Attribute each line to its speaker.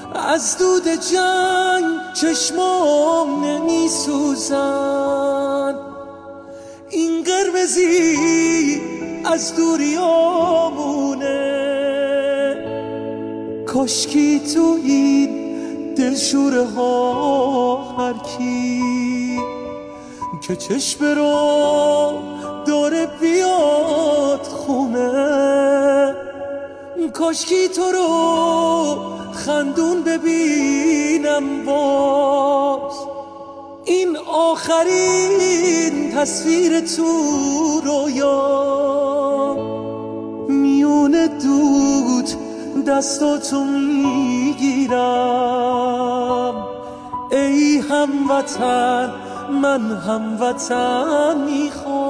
Speaker 1: از دود جنگ چشمام نمی سوزن، این قرمزی از دوریامونه. کاشکی تو این دلشوره ها هر کی که چشم رو داره بیاد خونه، کاشکی تو رو خندون ببینم باز. این آخرین تصویر تو رویا، میونه دود دستاتو میگیرم. ای هموطن من هموطن میخوام.